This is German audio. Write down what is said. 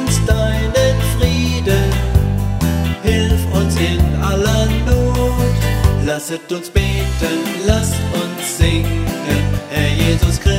uns deinen Frieden, hilf uns in aller Not. Lasset uns beten, lasst uns singen, Herr Jesus Christus.